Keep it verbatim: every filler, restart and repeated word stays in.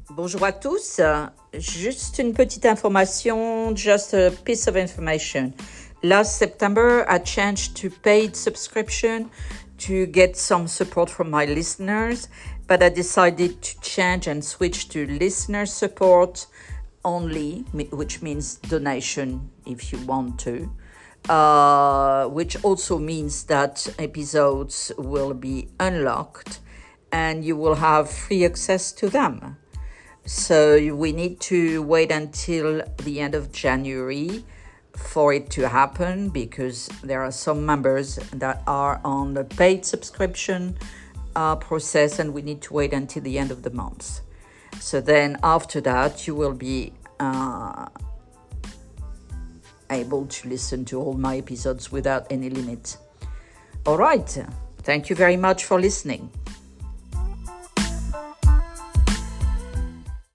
Bonjour à tous. Juste une petite information, just a piece of information. Last September, I changed to paid subscription to get some support from my listeners, but I decided to change and switch to listener support only, which means donation if you want to, uh, which also means that episodes will be unlocked and you will have free access to them. So we need to wait until the end of January for it to happen because there are some members that are on the paid subscription uh, process and we need to wait until the end of the month. So then after that, you will be uh, able to listen to all my episodes without any limit. All right. Thank you very much for listening.